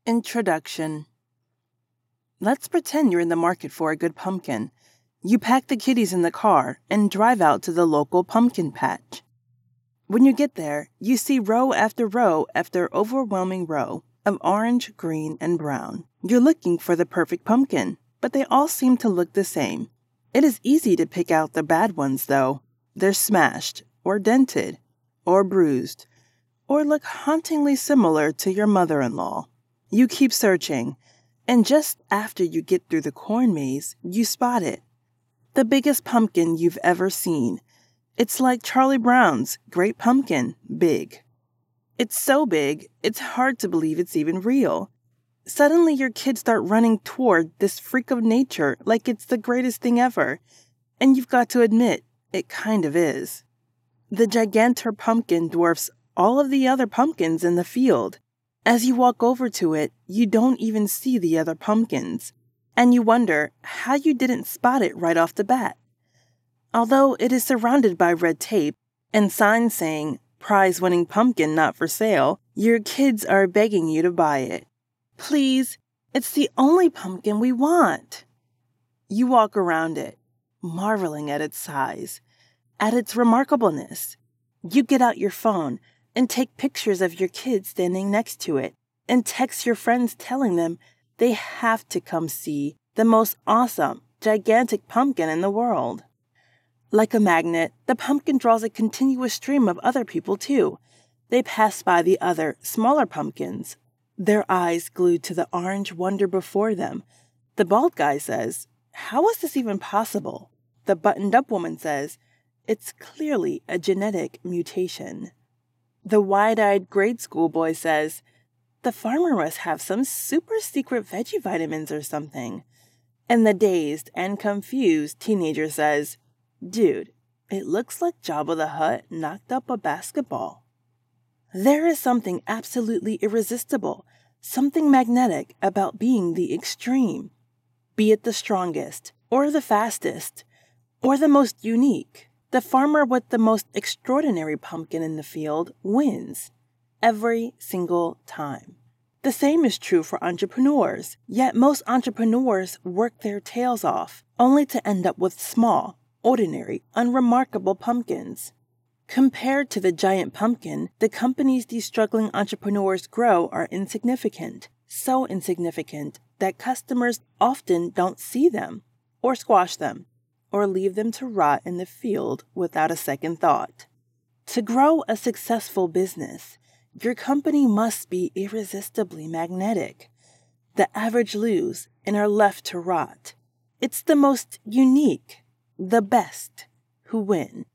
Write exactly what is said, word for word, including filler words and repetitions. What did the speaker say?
Introduction. Let's pretend you're in the market for a good pumpkin. You pack the kiddies in the car and drive out to the local pumpkin patch. When you get there, you see row after row after overwhelming row of orange, green, and brown. You're looking for the perfect pumpkin, but they all seem to look the same. It is easy to pick out the bad ones, though. They're smashed, or dented, or bruised, or look hauntingly similar to your mother-in-law. You keep searching, and just after you get through the corn maze, you spot it. The biggest pumpkin you've ever seen. It's like Charlie Brown's Great Pumpkin, big. It's so big, it's hard to believe it's even real. Suddenly your kids start running toward this freak of nature like it's the greatest thing ever, and you've got to admit, it kind of is. The Gigantor pumpkin dwarfs all of the other pumpkins in the field. As you walk over to it, you don't even see the other pumpkins, and you wonder how you didn't spot it right off the bat. Although it is surrounded by red tape and signs saying, "Prize-winning pumpkin not for sale," your kids are begging you to buy it. Please, it's the only pumpkin we want. You walk around it, marveling at its size, at its remarkableness. You get out your phone and take pictures of your kids standing next to it, and text your friends telling them they have to come see the most awesome, gigantic pumpkin in the world. Like a magnet, the pumpkin draws a continuous stream of other people too. They pass by the other, smaller pumpkins, their eyes glued to the orange wonder before them. The bald guy says, "How is this even possible?" The buttoned-up woman says, "It's clearly a genetic mutation." The wide-eyed grade school boy says, "The farmer must have some super secret veggie vitamins or something." And the dazed and confused teenager says, "Dude, it looks like Jabba the Hutt knocked up a basketball." There is something absolutely irresistible, something magnetic about being the extreme. Be it the strongest, or the fastest, or the most unique. The farmer with the most extraordinary pumpkin in the field wins every single time. The same is true for entrepreneurs, yet most entrepreneurs work their tails off, only to end up with small, ordinary, unremarkable pumpkins. Compared to the giant pumpkin, the companies these struggling entrepreneurs grow are insignificant, so insignificant that customers often don't see them, or squash them, or leave them to rot in the field without a second thought. To grow a successful business, your company must be irresistibly magnetic. The average lose and are left to rot. It's the most unique, the best, who win.